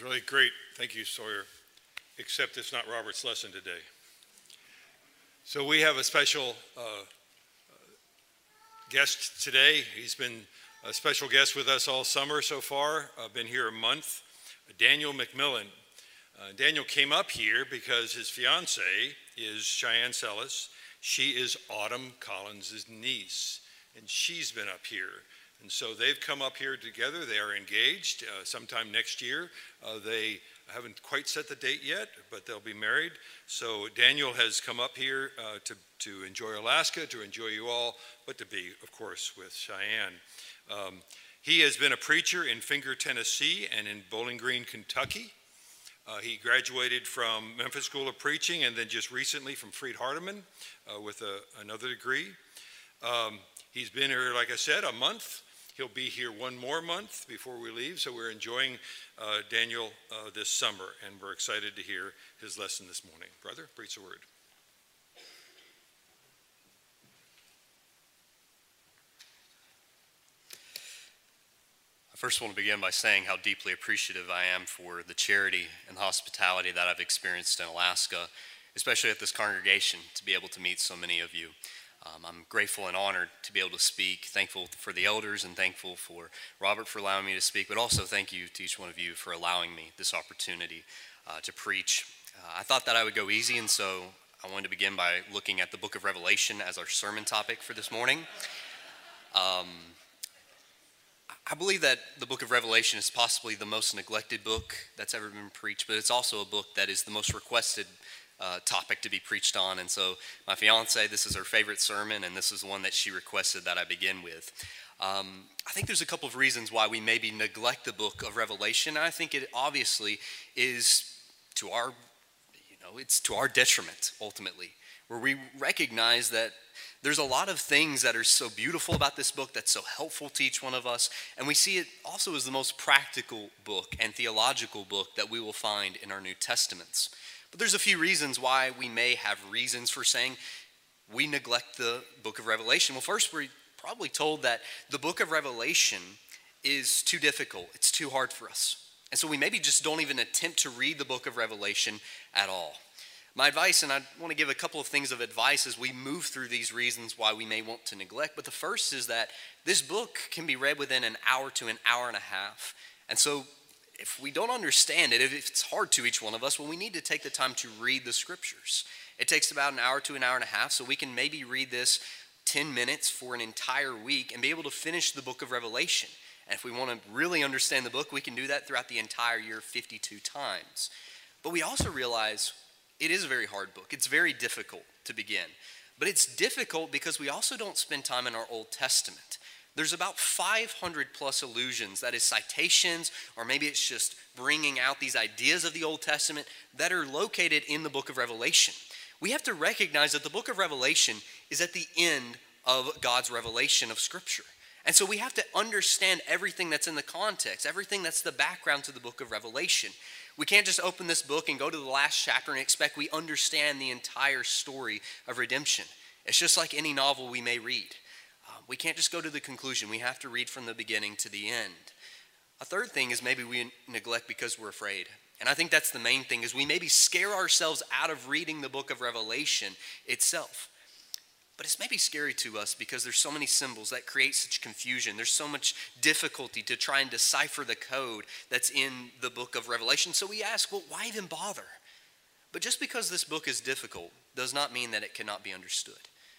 was really great. Thank you, Sawyer. Except it's not Robert's lesson today. So we have a special guest today. He's been a special guest with us all summer so far. Been here a month. Daniel McMillan. Daniel came up here because his fiancée is Cheyenne Sellis. She is Autumn Collins' niece, and she's been up here. And so they've come up here together. They are engaged sometime next year. They haven't quite set the date yet, but they'll be married. So Daniel has come up here to enjoy Alaska, to enjoy you all, but to be, of course, with Cheyenne. He has been a preacher in Finger, Tennessee, and in Bowling Green, Kentucky. He graduated from Memphis School of Preaching and then just recently from Freed-Hardeman with another degree. He's been here, like I said, a month. He'll be here one more month before we leave, so we're enjoying Daniel this summer, and we're excited to hear his lesson this morning. Brother, preach the word. I first want to begin by saying how deeply appreciative I am for the charity and hospitality that I've experienced in Alaska, especially at this congregation, to be able to meet so many of you. I'm grateful and honored to be able to speak, thankful for the elders and thankful for Robert for allowing me to speak, but also thank you to each one of you for allowing me this opportunity to preach. I thought that I would go easy, and so I wanted to begin by looking at the book of Revelation as our sermon topic for this morning. I believe that the book of Revelation is possibly the most neglected book that's ever been preached, but it's also a book that is the most requested topic to be preached on. And so my fiance, this is her favorite sermon, and this is the one that she requested that I begin with. I think there's a couple of reasons why we maybe neglect the book of Revelation. I think it obviously is to our, it's to our detriment ultimately, where we recognize that there's a lot of things that are so beautiful about this book that's so helpful to each one of us, and we see it also as the most practical book and theological book that we will find in our New Testaments. But there's a few reasons why we may have reasons for saying we neglect the book of Revelation. Well, first, we're probably told that the book of Revelation is too difficult. It's too hard for us. And so we maybe just don't even attempt to read the book of Revelation at all. My advice, and I want to give a couple of things of advice as we move through these reasons why we may want to neglect, but the first is that this book can be read within an hour to an hour and a half. And so if we don't understand it, if it's hard to each one of us, well, we need to take the time to read the scriptures. It takes about an hour to an hour and a half, so we can maybe read this 10 minutes for an entire week and be able to finish the book of Revelation. And if we want to really understand the book, we can do that throughout the entire year 52 times. But we also realize it is a very hard book. It's very difficult to begin. But it's difficult because we also don't spend time in our Old Testament. There's about 500 plus allusions, that is citations, or maybe it's just bringing out these ideas of the Old Testament that are located in the book of Revelation. We have to recognize that the book of Revelation is at the end of God's revelation of Scripture. And so we have to understand everything that's in the context, everything that's the background to the book of Revelation. We can't just open this book and go to the last chapter and expect we understand the entire story of redemption. It's just like any novel we may read. We can't just go to the conclusion. We have to read from the beginning to the end. A third thing is maybe we neglect because we're afraid. And I think that's the main thing, is we maybe scare ourselves out of reading the book of Revelation itself. But it's maybe scary to us because there's so many symbols that create such confusion. There's so much difficulty to try and decipher the code that's in the book of Revelation. So we ask, well, why even bother? But just because this book is difficult does not mean that it cannot be understood.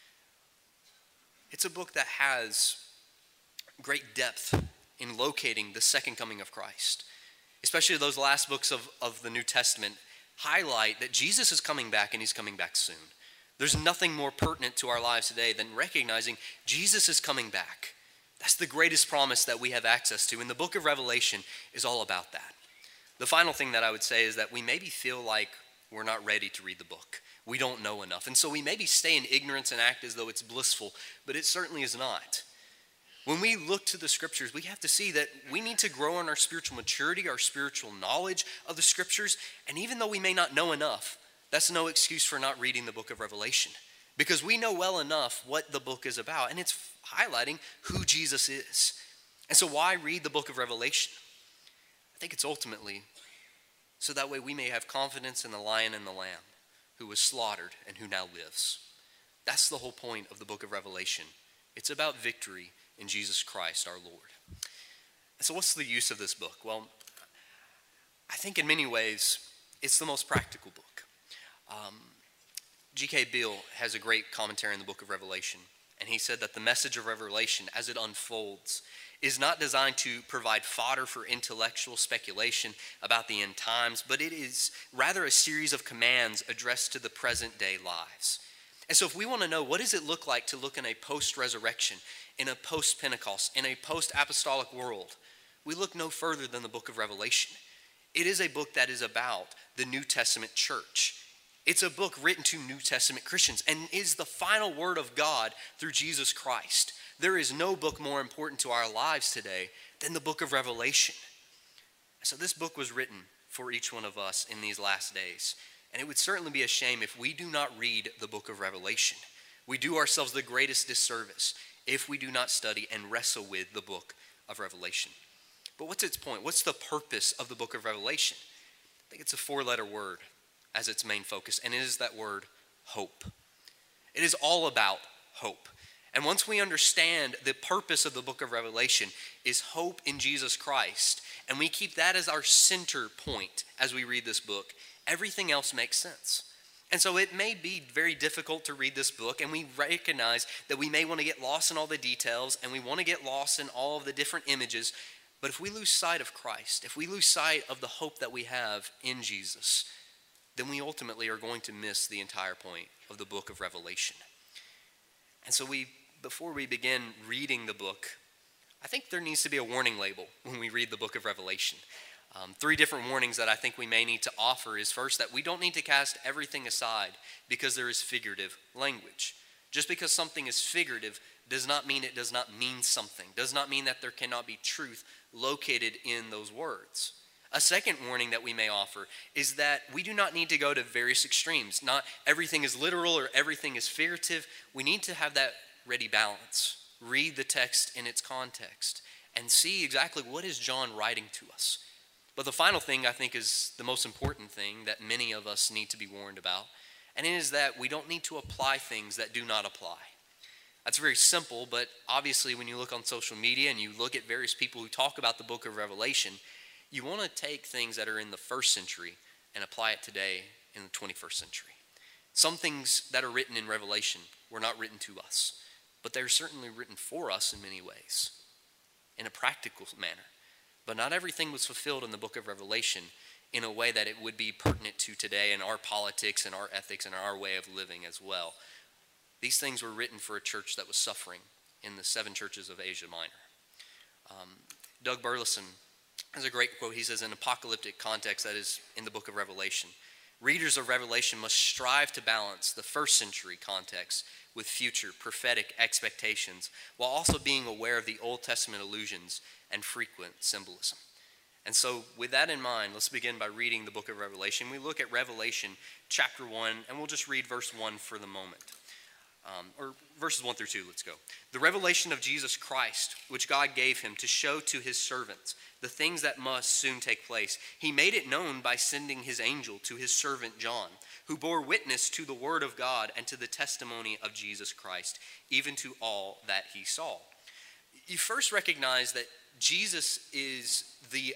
It's a book that has great depth in locating the second coming of Christ. Especially those last books of the New Testament highlight that Jesus is coming back, and he's coming back soon. There's nothing more pertinent to our lives today than recognizing Jesus is coming back. That's the greatest promise that we have access to, and the book of Revelation is all about that. The final thing that I would say is that we maybe feel like we're not ready to read the book. We don't know enough. And so we maybe stay in ignorance and act as though it's blissful, but it certainly is not. When we look to the scriptures, we have to see that we need to grow in our spiritual maturity, our spiritual knowledge of the scriptures. And even though we may not know enough, that's no excuse for not reading the book of Revelation, because we know well enough what the book is about, and it's highlighting who Jesus is. And so why read the book of Revelation? I think it's ultimately so that way we may have confidence in the Lion and the Lamb who was slaughtered and who now lives. That's the whole point of the book of Revelation. It's about victory in Jesus Christ our Lord. So what's the use of this book? Well, I think in many ways it's the most practical book. G.K. Beale has a great commentary in the book of Revelation, and he said that the message of Revelation as it unfolds is not designed to provide fodder for intellectual speculation about the end times, but it is rather a series of commands addressed to the present day lives. And so if we want to know what does it look like to look in a post-resurrection, in a post-Pentecost, in a post-apostolic world, we look no further than the book of Revelation. It is a book that is about the New Testament church. It's a book written to New Testament Christians and is the final word of God through Jesus Christ. There is no book more important to our lives today than the book of Revelation. So this book was written for each one of us in these last days. And it would certainly be a shame if we do not read the book of Revelation. We do ourselves the greatest disservice if we do not study and wrestle with the book of Revelation. But what's its point? What's the purpose of the book of Revelation? I think it's a 4-letter word as its main focus, and it is that word, hope. It is all about hope. And once we understand the purpose of the book of Revelation is hope in Jesus Christ, and we keep that as our center point as we read this book, everything else makes sense. And so it may be very difficult to read this book, and we recognize that we may want to get lost in all the details, and we want to get lost in all of the different images. But if we lose sight of Christ, if we lose sight of the hope that we have in Jesus, then we ultimately are going to miss the entire point of the book of Revelation. And so before we begin reading the book, I think there needs to be a warning label when we read the book of Revelation. 3 different warnings that I think we may need to offer is first, that we don't need to cast everything aside because there is figurative language. Just because something is figurative does not mean it does not mean something, does not mean that there cannot be truth located in those words. A second warning that we may offer is that we do not need to go to various extremes. Not everything is literal or everything is figurative. We need to have that ready balance. Read the text in its context and see exactly what is John writing to us. But the final thing I think is the most important thing that many of us need to be warned about, and it is that we don't need to apply things that do not apply. That's very simple, but obviously when you look on social media and you look at various people who talk about the book of Revelation, you want to take things that are in the first century and apply it today in the 21st century. Some things that are written in Revelation were not written to us, but they're certainly written for us in many ways, in a practical manner. But not everything was fulfilled in the book of Revelation in a way that it would be pertinent to today in our politics and our ethics and our way of living as well. These things were written for a church that was suffering in the 7 churches of Asia Minor. Doug Burleson has a great quote. He says, in apocalyptic context, that is in the book of Revelation, readers of Revelation must strive to balance the first century context with future prophetic expectations while also being aware of the Old Testament allusions and frequent symbolism. And so with that in mind, let's begin by reading the book of Revelation. We look at Revelation chapter 1, and we'll just read verse 1 for the moment. Or verses 1 through 2, let's go. The revelation of Jesus Christ, which God gave him to show to his servants the things that must soon take place. He made it known by sending his angel to his servant John, who bore witness to the word of God and to the testimony of Jesus Christ, even to all that he saw. You first recognize that Jesus is the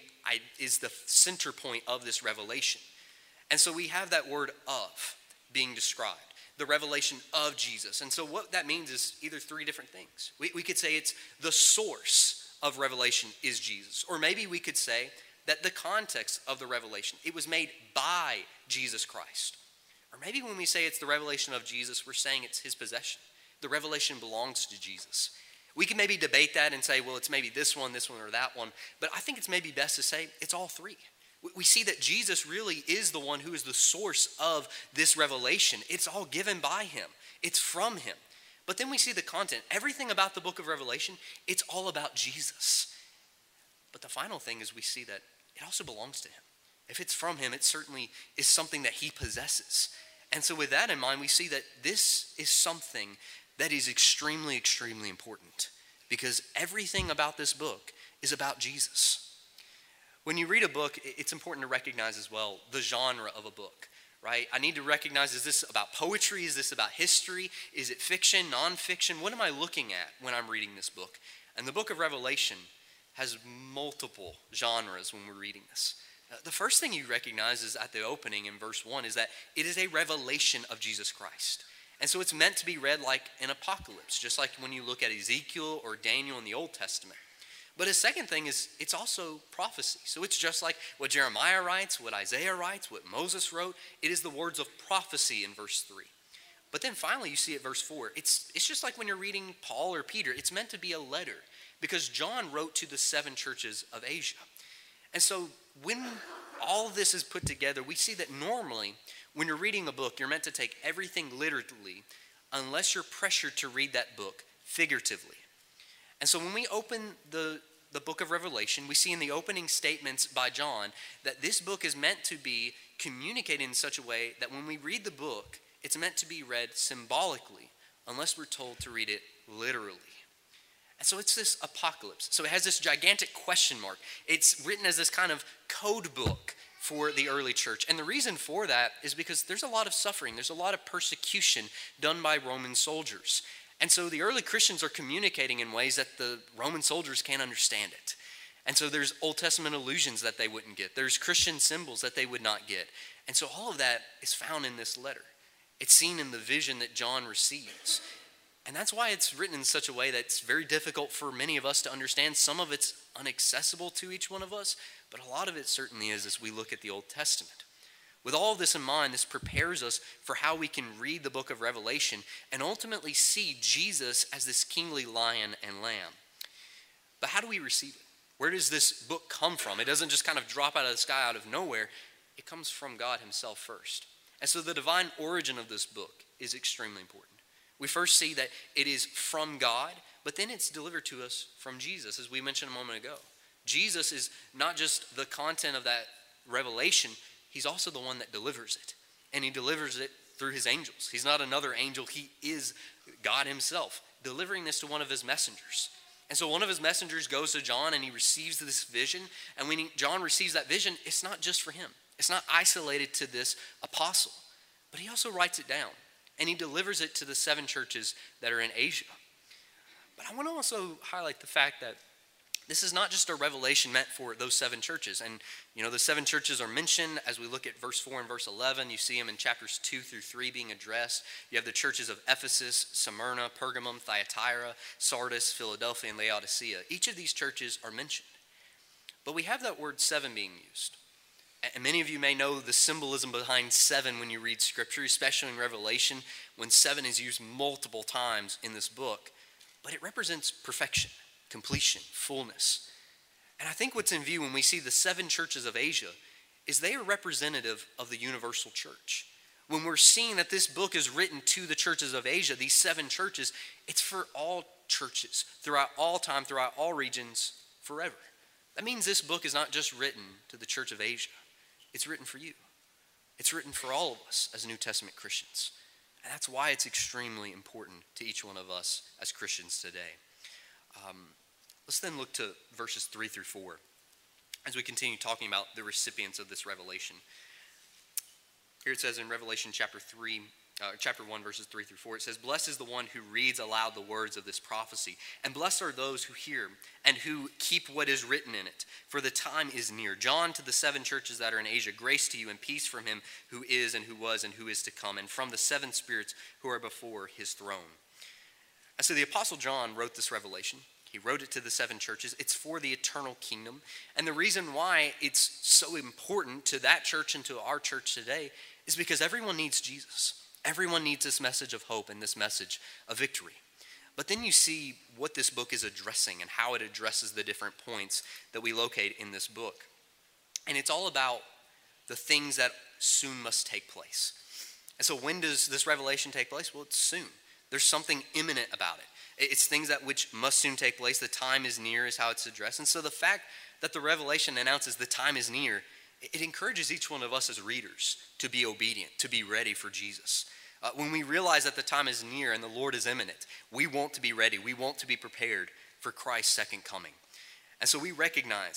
center point of this revelation. And so we have that word of being described. The revelation of Jesus. And so what that means is either 3 different things. We could say it's the source of revelation is Jesus. Or maybe we could say that the context of the revelation, it was made by Jesus Christ. Or maybe when we say it's the revelation of Jesus, we're saying it's his possession. The revelation belongs to Jesus. We can maybe debate that and say, well, it's maybe this one, or that one. But I think it's maybe best to say it's all 3. We see that Jesus really is the one who is the source of this revelation. It's all given by him. It's from him. But then we see the content. Everything about the book of Revelation, it's all about Jesus. But the final thing is we see that it also belongs to him. If it's from him, it certainly is something that he possesses. And so with that in mind, we see that this is something that is extremely, extremely important because everything about this book is about Jesus. When you read a book, it's important to recognize as well the genre of a book, right? I need to recognize, is this about poetry? Is this about history? Is it fiction, nonfiction? What am I looking at when I'm reading this book? And the book of Revelation has multiple genres when we're reading this. The first thing you recognize is at the opening in verse 1 is that it is a revelation of Jesus Christ. And so it's meant to be read like an apocalypse, just like when you look at Ezekiel or Daniel in the Old Testament. But his second thing is it's also prophecy. So it's just like what Jeremiah writes, what Isaiah writes, what Moses wrote. It is the words of prophecy in verse 3. But then finally you see at verse 4, it's just like when you're reading Paul or Peter. It's meant to be a letter because John wrote to the 7 churches of Asia. And so when all this is put together, we see that normally when you're reading a book, you're meant to take everything literally unless you're pressured to read that book figuratively. And so when we open the book of Revelation, we see in the opening statements by John that this book is meant to be communicated in such a way that when we read the book, it's meant to be read symbolically unless we're told to read it literally. And so it's this apocalypse. So it has this gigantic question mark. It's written as this kind of code book for the early church. And the reason for that is because there's a lot of suffering. There's a lot of persecution done by Roman soldiers. And so the early Christians are communicating in ways that the Roman soldiers can't understand it. And so there's Old Testament allusions that they wouldn't get. There's Christian symbols that they would not get. And so all of that is found in this letter. It's seen in the vision that John receives. And that's why it's written in such a way that it's very difficult for many of us to understand. Some of it's inaccessible to each one of us, but a lot of it certainly is as we look at the Old Testament. With all of this in mind, this prepares us for how we can read the book of Revelation and ultimately see Jesus as this kingly lion and lamb. But how do we receive it? Where does this book come from? It doesn't just kind of drop out of the sky out of nowhere. It comes from God himself first. And so the divine origin of this book is extremely important. We first see that it is from God, but then it's delivered to us from Jesus, as we mentioned a moment ago. Jesus is not just the content of that revelation, he's also the one that delivers it. And he delivers it through his angels. He's not another angel, he is God himself, delivering this to one of his messengers. And so one of his messengers goes to John and he receives this vision. And when John receives that vision, it's not just for him. It's not isolated to this apostle, but he also writes it down. And he delivers it to the 7 churches that are in Asia. But I want to also highlight the fact that this is not just a revelation meant for those 7 churches. And, the 7 churches are mentioned as we look at verse 4 and verse 11. You see them in chapters 2 through 3 being addressed. You have the churches of Ephesus, Smyrna, Pergamum, Thyatira, Sardis, Philadelphia, and Laodicea. Each of these churches are mentioned. But we have that word 7 being used. And many of you may know the symbolism behind 7 when you read Scripture, especially in Revelation, when 7 is used multiple times in this book. But it represents perfection, completion, fullness. And I think what's in view when we see the 7 churches of Asia is they are representative of the universal church. When we're seeing that this book is written to the churches of Asia, these 7 churches, it's for all churches, throughout all time, throughout all regions, forever. That means this book is not just written to the church of Asia. It's written for you. It's written for all of us as New Testament Christians. And that's why it's extremely important to each one of us as Christians today. Let's then look to verses 3 through 4 as we continue talking about the recipients of this revelation. Here it says in Revelation chapter 1, verses 3 through 4, it says, "Blessed is the one who reads aloud the words of this prophecy, and blessed are those who hear and who keep what is written in it, for the time is near. John, to the 7 churches that are in Asia, grace to you and peace from him who is and who was and who is to come, and from the 7 spirits who are before his throne." And so the Apostle John wrote this revelation. He wrote it to the 7 churches. It's for the eternal kingdom. And the reason why it's so important to that church and to our church today is because everyone needs Jesus. Everyone needs this message of hope and this message of victory. But then you see what this book is addressing and how it addresses the different points that we locate in this book. And it's all about the things that soon must take place. And so when does this revelation take place? Well, it's soon. There's something imminent about it. It's things that which must soon take place. The time is near is how it's addressed. And so the fact that the revelation announces the time is near, it encourages each one of us as readers to be obedient, to be ready for Jesus. When we realize that the time is near and the Lord is imminent, we want to be ready. We want to be prepared for Christ's second coming. And so we recognize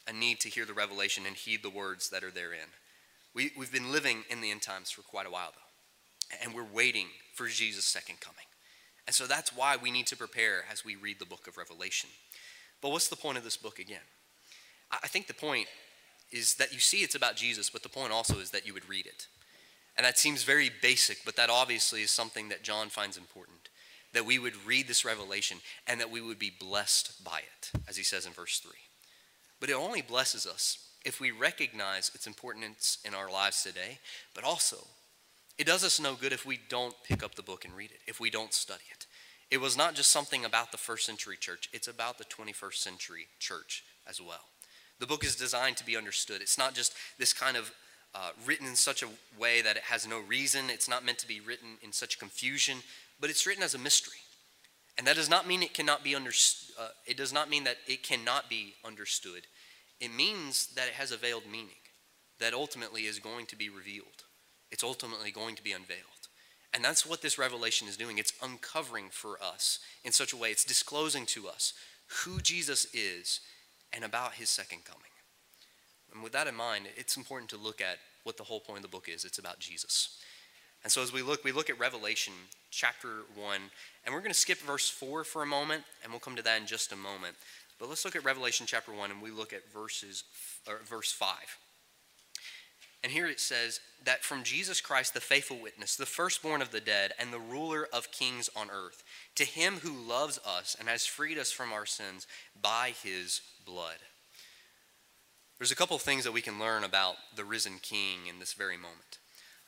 a need to hear the revelation and heed the words that are therein. We've been living in the end times for quite a while, though, and we're waiting for Jesus' second coming. And so that's why we need to prepare as we read the book of Revelation. But what's the point of this book again? I think the point is that you see it's about Jesus, but the point also is that you would read it. And that seems very basic, but that obviously is something that John finds important, that we would read this revelation and that we would be blessed by it, as he says in verse 3. But it only blesses us if we recognize its importance in our lives today, but also it does us no good if we don't pick up the book and read it, if we don't study it. It was not just something about the first century church, it's about the 21st century church as well. The book is designed to be understood. It's not just this kind of written in such a way that it has no reason. It's not meant to be written in such confusion, but it's written as a mystery. And that does not mean it cannot be it does not mean that it cannot be understood. It means that it has a veiled meaning that ultimately is going to be revealed. It's ultimately going to be unveiled. And that's what this revelation is doing. It's uncovering for us in such a way. It's disclosing to us who Jesus is and about his second coming. And with that in mind, it's important to look at what the whole point of the book is. It's about Jesus. And so as we look at Revelation chapter 1, and we're going to skip verse 4 for a moment, and we'll come to that in just a moment. But let's look at Revelation chapter 1, and we look at verse 5. And here it says that from Jesus Christ, the faithful witness, the firstborn of the dead, and the ruler of kings on earth, to him who loves us and has freed us from our sins by his blood. There's a couple of things that we can learn about the risen king in this very moment.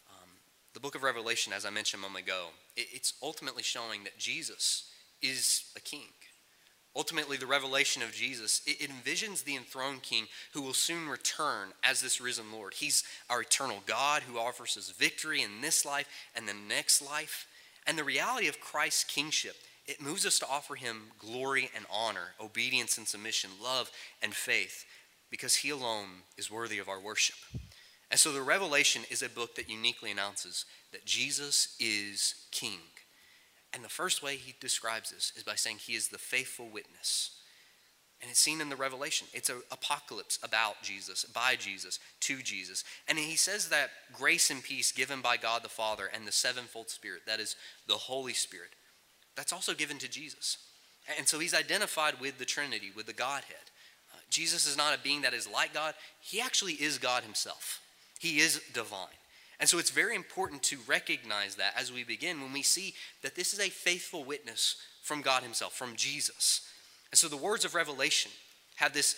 The book of Revelation, as I mentioned a moment ago, it's ultimately showing that Jesus is a king. Ultimately, the revelation of Jesus, it envisions the enthroned king who will soon return as this risen Lord. He's our eternal God who offers us victory in this life and the next life. And the reality of Christ's kingship, it moves us to offer him glory and honor, obedience and submission, love and faith, because he alone is worthy of our worship. And so the Revelation is a book that uniquely announces that Jesus is king. And the first way he describes this is by saying he is the faithful witness. And it's seen in the Revelation. It's an apocalypse about Jesus, by Jesus, to Jesus. And he says that grace and peace given by God the Father and the sevenfold Spirit, that is the Holy Spirit, that's also given to Jesus. And so he's identified with the Trinity, with the Godhead. Jesus is not a being that is like God. He actually is God himself. He is divine. And so it's very important to recognize that as we begin, when we see that this is a faithful witness from God himself, from Jesus. And so the words of Revelation have this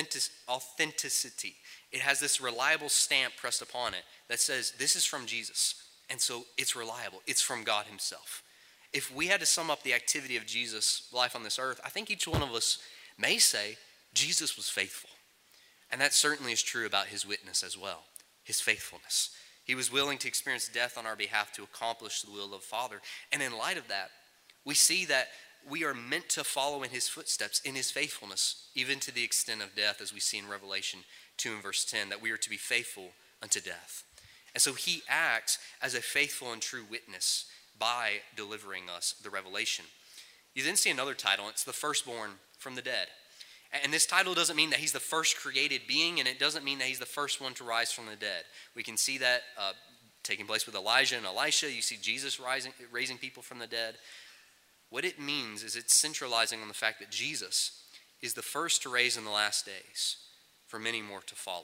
authenticity. It has this reliable stamp pressed upon it that says this is from Jesus. And so it's reliable. It's from God himself. If we had to sum up the activity of Jesus' life on this earth, I think each one of us may say Jesus was faithful. And that certainly is true about his witness as well, his faithfulness. He was willing to experience death on our behalf to accomplish the will of the Father. And in light of that, we see that we are meant to follow in his footsteps, in his faithfulness, even to the extent of death, as we see in Revelation 2 and verse 10, that we are to be faithful unto death. And so he acts as a faithful and true witness by delivering us the revelation. You then see another title. It's the firstborn from the dead. And this title doesn't mean that he's the first created being, and it doesn't mean that he's the first one to rise from the dead. We can see that taking place with Elijah and Elisha. You see Jesus raising people from the dead. What it means is it's centralizing on the fact that Jesus is the first to raise in the last days for many more to follow.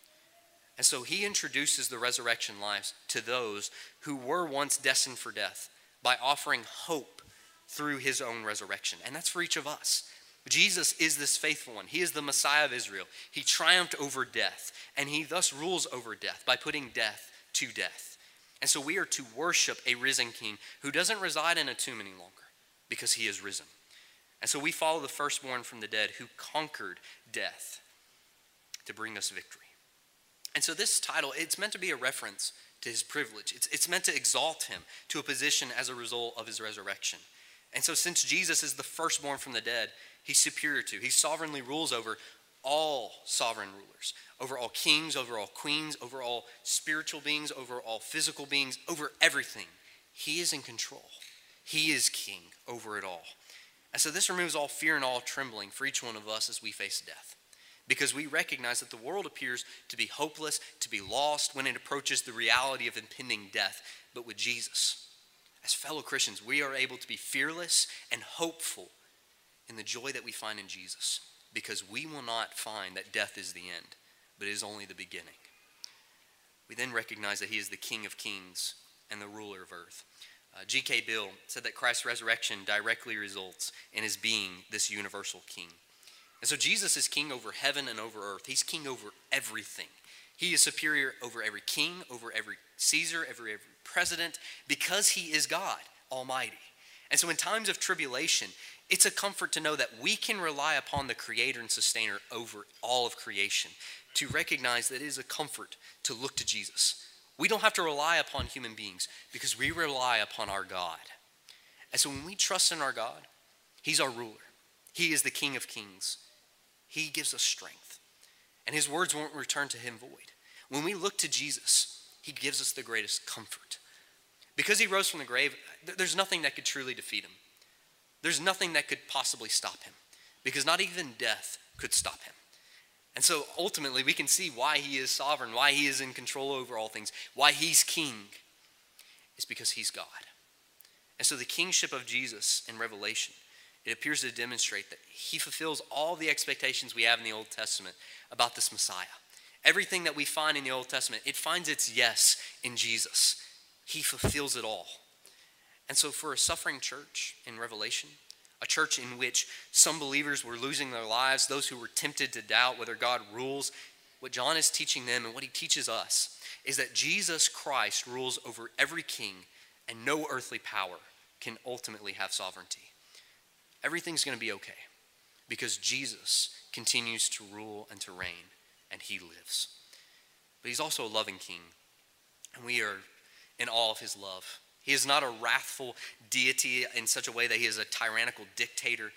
And so he introduces the resurrection life to those who were once destined for death by offering hope through his own resurrection. And that's for each of us. Jesus is this faithful one. He is the Messiah of Israel. He triumphed over death, and he thus rules over death by putting death to death. And so we are to worship a risen king who doesn't reside in a tomb any longer because he is risen. And so we follow the firstborn from the dead who conquered death to bring us victory. And so this title, it's meant to be a reference to his privilege. It's meant to exalt him to a position as a result of his resurrection. And so since Jesus is the firstborn from the dead, he's superior to, he sovereignly rules over all sovereign rulers, over all kings, over all queens, over all spiritual beings, over all physical beings, over everything. He is in control. He is king over it all. And so this removes all fear and all trembling for each one of us as we face death. because we recognize that the world appears to be hopeless, to be lost when it approaches the reality of impending death. But with Jesus, as fellow Christians, we are able to be fearless and hopeful in the joy that we find in Jesus, because we will not find that death is the end, but it is only the beginning. We then recognize that he is the King of Kings and the ruler of earth. G.K. Bill said that Christ's resurrection directly results in his being this universal king. And so Jesus is king over heaven and over earth. He's king over everything. He is superior over every king, over every Caesar, every president, because he is God Almighty. And so in times of tribulation, it's a comfort to know that we can rely upon the creator and sustainer over all of creation, to recognize that it is a comfort to look to Jesus. We don't have to rely upon human beings because we rely upon our God. And so when we trust in our God, he's our ruler. He is the King of Kings. He gives us strength. And his words won't return to him void. When we look to Jesus, he gives us the greatest comfort. Because he rose from the grave, there's nothing that could truly defeat him. There's nothing that could possibly stop him, because not even death could stop him. And so ultimately we can see why he is sovereign, why he is in control over all things, why he's king. It's because he's God. And so the kingship of Jesus in Revelation, it appears to demonstrate that he fulfills all the expectations we have in the Old Testament about this Messiah. Everything that we find in the Old Testament, it finds its yes in Jesus. He fulfills it all. And so for a suffering church in Revelation, a church in which some believers were losing their lives, those who were tempted to doubt whether God rules, what John is teaching them and what he teaches us is that Jesus Christ rules over every king, and no earthly power can ultimately have sovereignty. Everything's going to be okay because Jesus continues to rule and to reign, and he lives. But he's also a loving king, and we are in awe of his love. He is not a wrathful deity in such a way that he is a tyrannical dictator.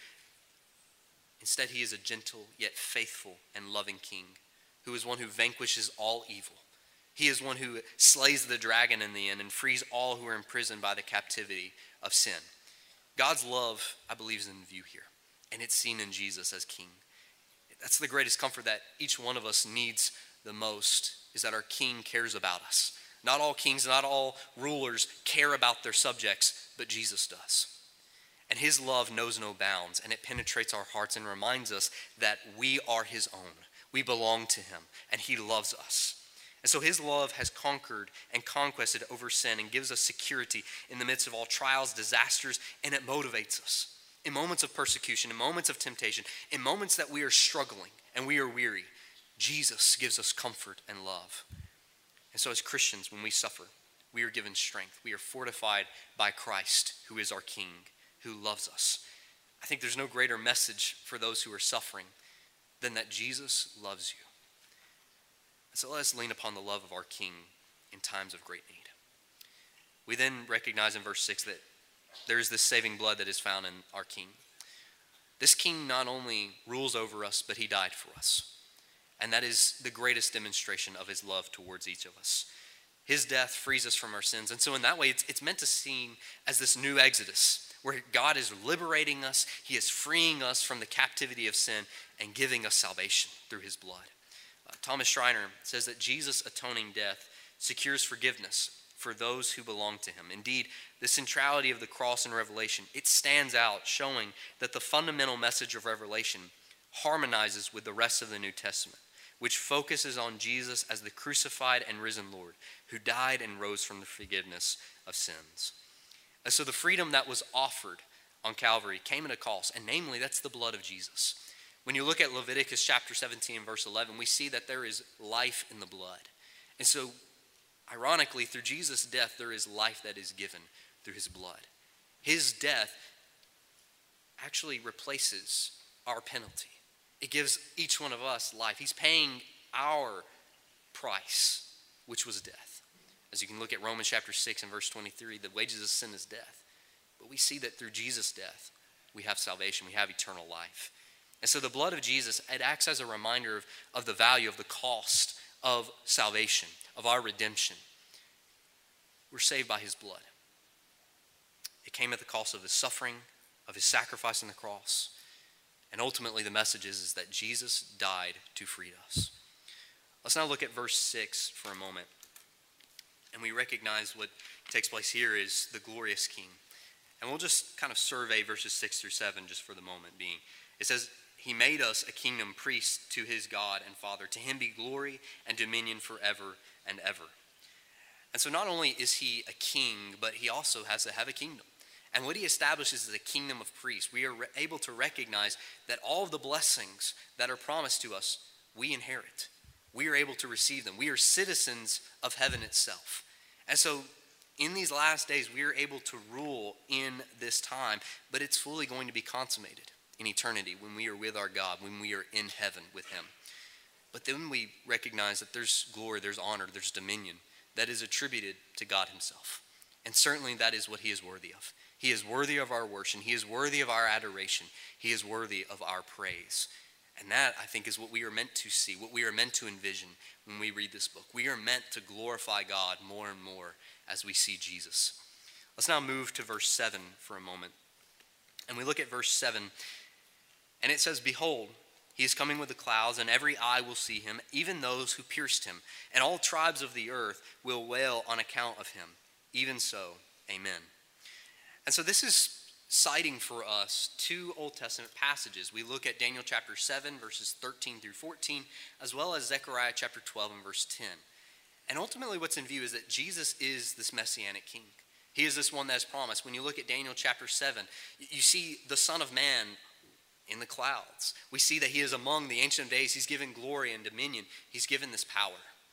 Instead, he is a gentle yet faithful and loving king who is one who vanquishes all evil. He is one who slays the dragon in the end and frees all who are imprisoned by the captivity of sin. God's love, I believe, is in view here, and it's seen in Jesus as king. That's the greatest comfort that each one of us needs the most, is that our king cares about us. Not all kings, not all rulers care about their subjects, but Jesus does. And his love knows no bounds, and it penetrates our hearts and reminds us that we are his own. We belong to him, and he loves us. And so his love has conquered and conquested over sin and gives us security in the midst of all trials, disasters, and it motivates us. In moments of persecution, in moments of temptation, in moments that we are struggling and we are weary, Jesus gives us comfort and love. And so as Christians, when we suffer, we are given strength. We are fortified by Christ, who is our King, who loves us. I think there's no greater message for those who are suffering than that Jesus loves you. So let us lean upon the love of our King in times of great need. We then recognize in verse 6 that there is this saving blood that is found in our King. This King not only rules over us, but he died for us. And that is the greatest demonstration of his love towards each of us. His death frees us from our sins. And so in that way, it's meant to seem as this new Exodus, where God is liberating us. He is freeing us from the captivity of sin and giving us salvation through his blood. Thomas Schreiner says that Jesus' atoning death secures forgiveness for those who belong to him. Indeed, the centrality of the cross in Revelation, it stands out, showing that the fundamental message of Revelation harmonizes with the rest of the New Testament, which focuses on Jesus as the crucified and risen Lord, who died and rose from the forgiveness of sins. And so the freedom that was offered on Calvary came at a cost, and namely, that's the blood of Jesus. When you look at Leviticus chapter 17, verse 11, we see that there is life in the blood. And so, ironically, through Jesus' death, there is life that is given through his blood. His death actually replaces our penalty. It gives each one of us life. He's paying our price, which was death. As you can look at Romans chapter 6 and verse 23, the wages of sin is death. But we see that through Jesus' death, we have salvation, we have eternal life. And so the blood of Jesus, it acts as a reminder of the value, of the cost of salvation, of our redemption. We're saved by his blood. It came at the cost of his suffering, of his sacrifice on the cross. And ultimately the message is that Jesus died to free us. Let's now look at verse 6 for a moment. And we recognize what takes place here is the glorious King. And we'll just kind of survey verses 6 through 7 just for the moment being. It says, he made us a kingdom priest to his God and Father. To him be glory and dominion forever and ever. And so not only is he a king, but he also has to have a kingdom. And what he establishes is a kingdom of priests. We are able to recognize that all of the blessings that are promised to us, we inherit. We are able to receive them. We are citizens of heaven itself. And so in these last days, we are able to rule in this time, but it's fully going to be consummated in eternity when we are with our God, when we are in heaven with him. But then we recognize that there's glory, there's honor, there's dominion that is attributed to God himself. And certainly that is what he is worthy of. He is worthy of our worship. He is worthy of our adoration. He is worthy of our praise. And that, I think, is what we are meant to see, what we are meant to envision when we read this book. We are meant to glorify God more and more as we see Jesus. Let's now move to verse 7 for a moment. And we look at verse 7, and it says, behold, he is coming with the clouds, and every eye will see him, even those who pierced him. And all tribes of the earth will wail on account of him. Even so, amen. And so this is citing for us two Old Testament passages. We look at Daniel chapter 7, verses 13 through 14, as well as Zechariah chapter 12 and verse 10. And ultimately what's in view is that Jesus is this messianic king. He is this one that is promised. When you look at Daniel chapter 7, you see the Son of Man in the clouds. We see that he is among the Ancient of Days. He's given glory and dominion. He's given this power.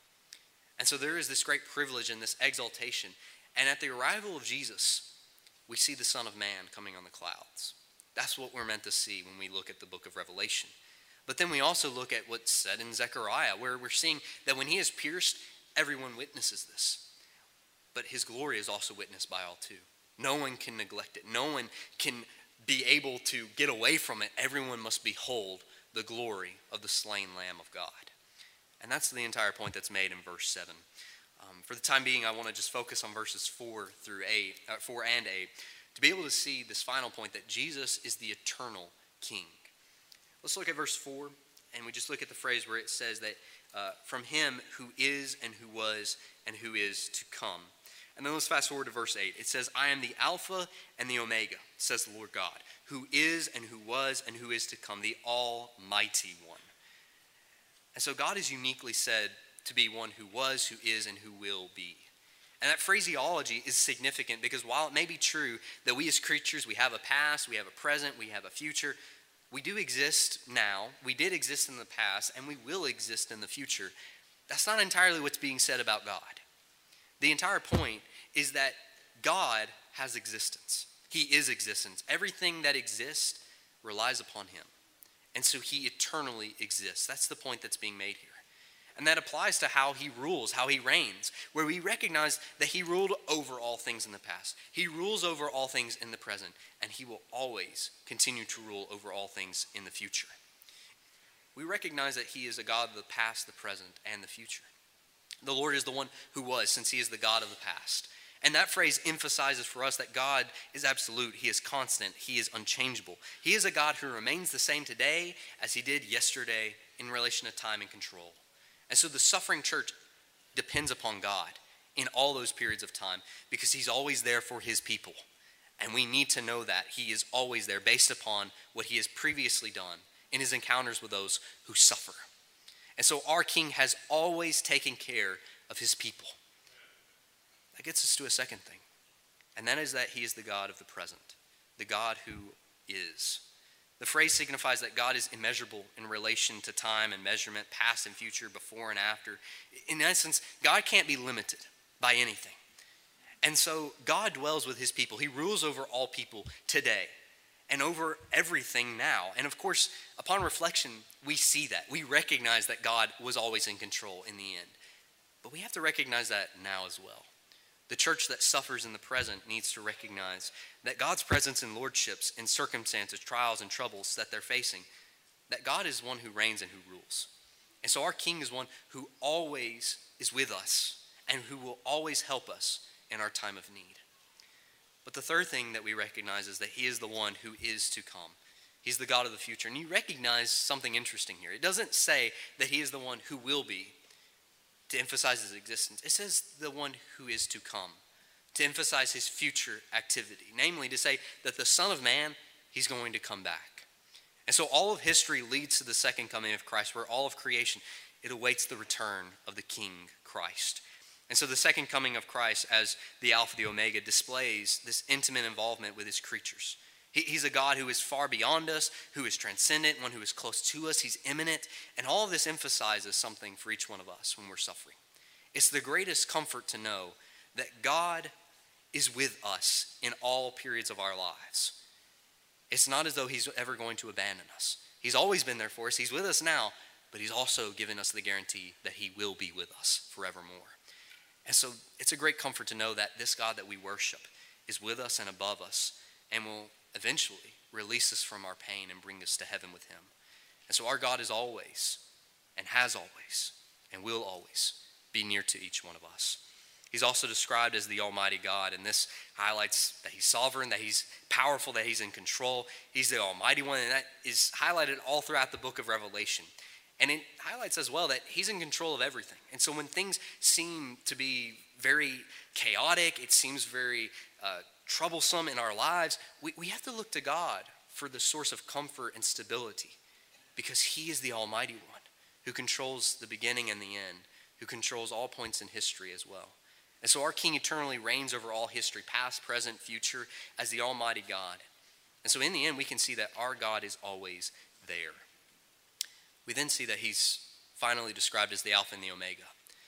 And so there is this great privilege and this exaltation. And at the arrival of Jesus, we see the Son of Man coming on the clouds. That's what we're meant to see when we look at the book of Revelation. But then we also look at what's said in Zechariah, where we're seeing that when he is pierced, everyone witnesses this. But his glory is also witnessed by all too. No one can neglect it. No one can be able to get away from it. Everyone must behold the glory of the slain Lamb of God. And that's the entire point that's made in verse 7. For the time being, I want to just focus on verses 4 and 8, to be able to see this final point that Jesus is the eternal King. Let's look at verse 4, and we just look at the phrase where it says that from him who is and who was and who is to come. And then let's fast forward to verse 8. It says, I am the Alpha and the Omega, says the Lord God, who is and who was and who is to come, the Almighty One. And so God is uniquely said to be one who was, who is, and who will be. And that phraseology is significant because while it may be true that we as creatures, we have a past, we have a present, we have a future, we do exist now, we did exist in the past, and we will exist in the future. That's not entirely what's being said about God. The entire point is that God has existence. He is existence. Everything that exists relies upon him. And so he eternally exists. That's the point that's being made here. And that applies to how he rules, how he reigns, where we recognize that he ruled over all things in the past. He rules over all things in the present, and he will always continue to rule over all things in the future. We recognize that he is a God of the past, the present, and the future. The Lord is the one who was, since he is the God of the past. And that phrase emphasizes for us that God is absolute, he is constant, he is unchangeable. He is a God who remains the same today as he did yesterday in relation to time and control. And so the suffering church depends upon God in all those periods of time because he's always there for his people. And we need to know that he is always there based upon what he has previously done in his encounters with those who suffer. And so our King has always taken care of his people. That gets us to a second thing, and that is that he is the God of the present, the God who is. The phrase signifies that God is immeasurable in relation to time and measurement, past and future, before and after. In essence, God can't be limited by anything. And so God dwells with his people. He rules over all people today and over everything now. And of course, upon reflection, we see that. We recognize that God was always in control in the end. But we have to recognize that now as well. The church that suffers in the present needs to recognize that God's presence in lordships, in circumstances, trials, and troubles that they're facing, that God is one who reigns and who rules. And so our King is one who always is with us and who will always help us in our time of need. But the third thing that we recognize is that he is the one who is to come. He's the God of the future. And you recognize something interesting here. It doesn't say that he is the one who will be, to emphasize his existence. It says the one who is to come, to emphasize his future activity. Namely, to say that the Son of Man, he's going to come back. And so all of history leads to the second coming of Christ, where all of creation, it awaits the return of the King Christ. And so the second coming of Christ as the Alpha, the Omega, displays this intimate involvement with his creatures. He's a God who is far beyond us, who is transcendent, one who is close to us. He's immanent. And all of this emphasizes something for each one of us when we're suffering. It's the greatest comfort to know that God is with us in all periods of our lives. It's not as though he's ever going to abandon us. He's always been there for us. He's with us now, but he's also given us the guarantee that he will be with us forevermore. And so it's a great comfort to know that this God that we worship is with us and above us and will eventually release us from our pain and bring us to heaven with him. And so our God is always and has always and will always be near to each one of us. He's also described as the Almighty God, and this highlights that he's sovereign, that he's powerful, that he's in control. He's the Almighty One, and that is highlighted all throughout the book of Revelation. And it highlights as well that he's in control of everything. And so when things seem to be very chaotic, it seems very troublesome in our lives, we have to look to God for the source of comfort and stability, because he is the Almighty One who controls the beginning and the end, who controls all points in history as well. And so our King eternally reigns over all history, past, present, future, as the Almighty God. And so in the end, we can see that our God is always there. We then see that he's finally described as the Alpha and the Omega.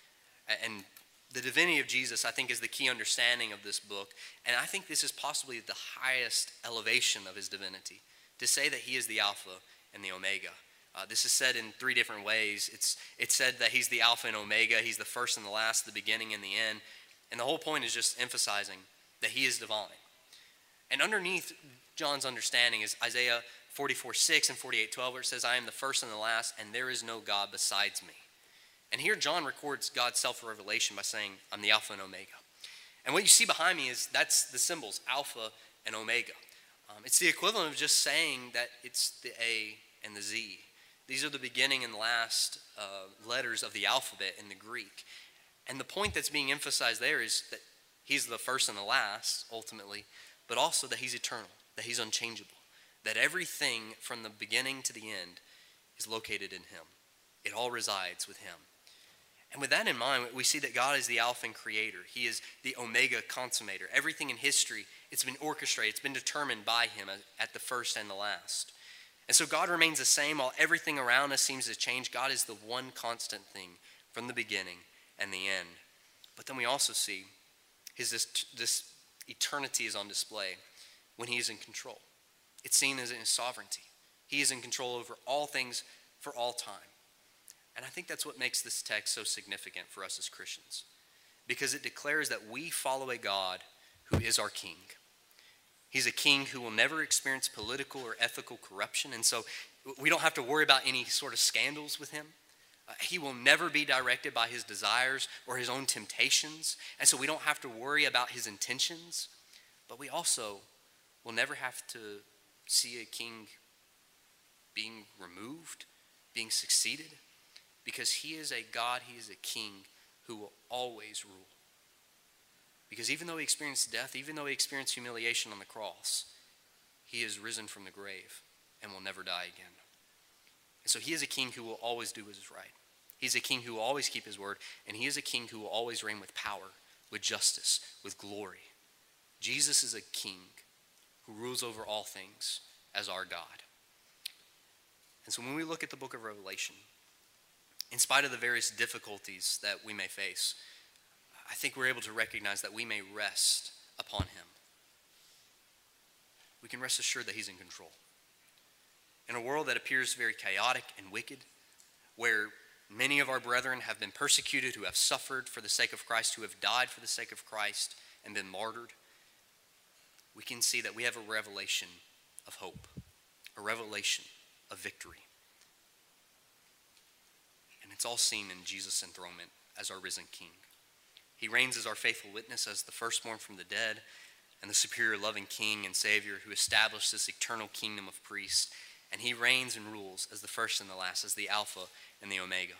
And the divinity of Jesus, I think, is the key understanding of this book. And I think this is possibly the highest elevation of his divinity, to say that he is the Alpha and the Omega. This is said in three different ways. It's said that he's the Alpha and Omega. He's the first and the last, the beginning and the end. And the whole point is just emphasizing that he is divine. And underneath John's understanding is Isaiah 44:6 and 48:12, where it says, I am the first and the last, and there is no God besides me. And here John records God's self-revelation by saying, I'm the Alpha and Omega. And what you see behind me is that's the symbols, Alpha and Omega. It's the equivalent of just saying that it's the A and the Z. These are the beginning and last letters of the alphabet in the Greek. And the point that's being emphasized there is that he's the first and the last, ultimately, but also that he's eternal, that he's unchangeable, that everything from the beginning to the end is located in him. It all resides with him. And with that in mind, we see that God is the Alpha and Creator. He is the Omega consummator. Everything in history, it's been orchestrated, it's been determined by him at the first and the last. And so God remains the same while everything around us seems to change. God is the one constant thing from the beginning and the end. But then we also see this eternity is on display when he is in control. It's seen as in his sovereignty. He is in control over all things for all time. And I think that's what makes this text so significant for us as Christians, because it declares that we follow a God who is our King. He's a king who will never experience political or ethical corruption, and so we don't have to worry about any sort of scandals with him. He will never be directed by his desires or his own temptations, and so we don't have to worry about his intentions. But we also will never have to see a king being removed, being succeeded, because he is a God, he is a king who will always rule. Because even though he experienced death, even though he experienced humiliation on the cross, he is risen from the grave and will never die again. And so he is a king who will always do what is right. He's a king who will always keep his word, and he is a king who will always reign with power, with justice, with glory. Jesus is a king who rules over all things as our God. And so when we look at the book of Revelation, in spite of the various difficulties that we may face, I think we're able to recognize that we may rest upon him. We can rest assured that he's in control. In a world that appears very chaotic and wicked, where many of our brethren have been persecuted, who have suffered for the sake of Christ, who have died for the sake of Christ and been martyred, we can see that we have a revelation of hope, a revelation of victory. And it's all seen in Jesus' enthronement as our risen King. He reigns as our faithful witness, as the firstborn from the dead, and the superior loving King and Savior who established this eternal kingdom of priests. And he reigns and rules as the first and the last, as the Alpha and the Omega.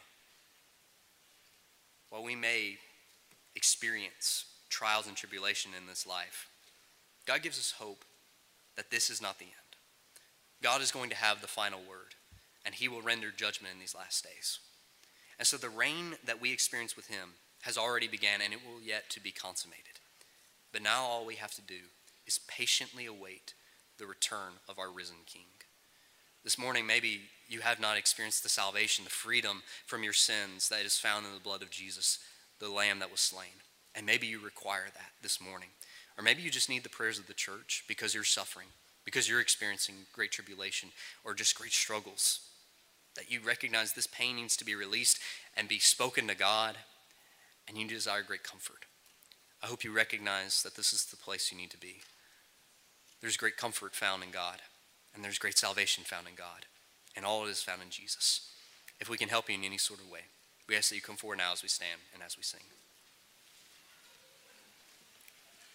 While we may experience trials and tribulation in this life, God gives us hope that this is not the end. God is going to have the final word, and he will render judgment in these last days. And so the reign that we experience with him has already begun, and it will yet to be consummated. But now all we have to do is patiently await the return of our risen King. This morning, maybe you have not experienced the salvation, the freedom from your sins that is found in the blood of Jesus, the Lamb that was slain. And maybe you require that this morning. Or maybe you just need the prayers of the church because you're suffering, because you're experiencing great tribulation or just great struggles. That you recognize this pain needs to be released and be spoken to God, and you desire great comfort. I hope you recognize that this is the place you need to be. There's great comfort found in God, and there's great salvation found in God, and all it is found in Jesus. If we can help you in any sort of way, we ask that you come forward now as we stand and as we sing.